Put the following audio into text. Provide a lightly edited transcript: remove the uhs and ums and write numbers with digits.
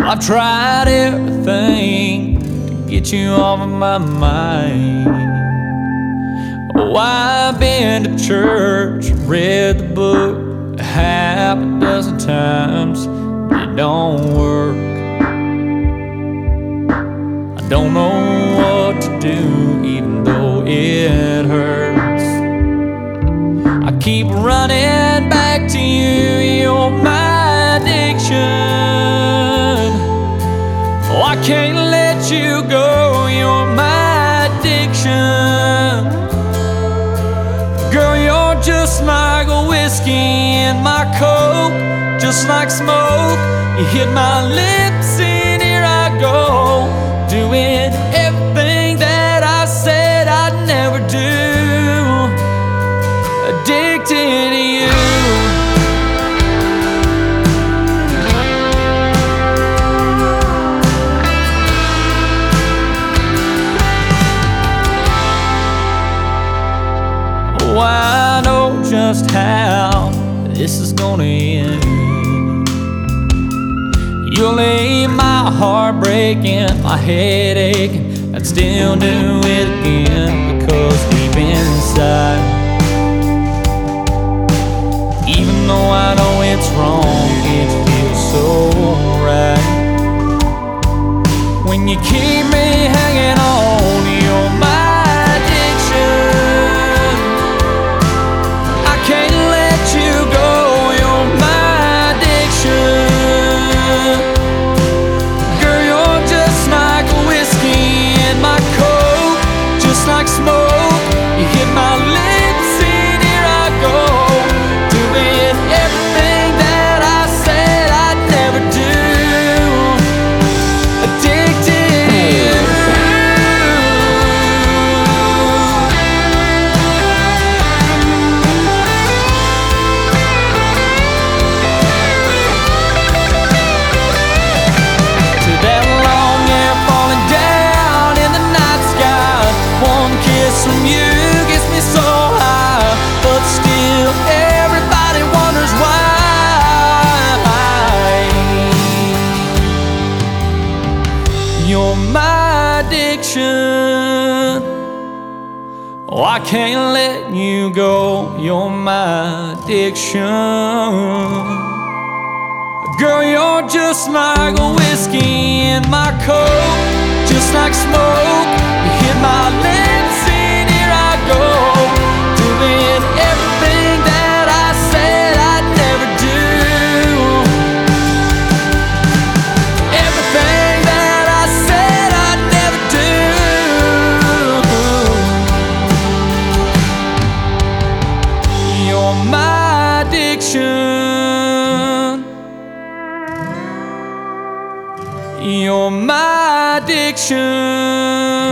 I've tried everything to get you off of my mind. Oh, I've been to church, read the book half a dozen times, but it don't work. I don't know what to do, even though it hurts. I keep running back to you, you're my addiction. Oh, I can't let you go, you're my addiction. Girl, you're just like a whiskey in my coke, just like smoke. You hit my lips and here I go, doing everything that I said I'd never do. Addicted to you. Oh, I know just how this is gonna end. You'll leave my heart breaking, my head aching, I'd still do it again, because deep inside, even though I know it's wrong, it feels so right. When you keep me hanging on, you're my addiction. I can't let you go, you're my addiction. Girl, you're just like a whiskey in my coke, just like smoke. You hit my lips and here I go, doing everything that I said I'd never do. Addicted to you. To that long hair falling down in the night sky, one kiss from you gets me so high, but still everybody wonders why. You're my addiction. Oh, I can't let you go, you're my addiction. Girl, you're just like a whiskey in my coke, just like smoke. You hit my lips and here I go, doing everything that I said I'd never do. Everything that I said I'd never do. You're my addiction. You're my addiction.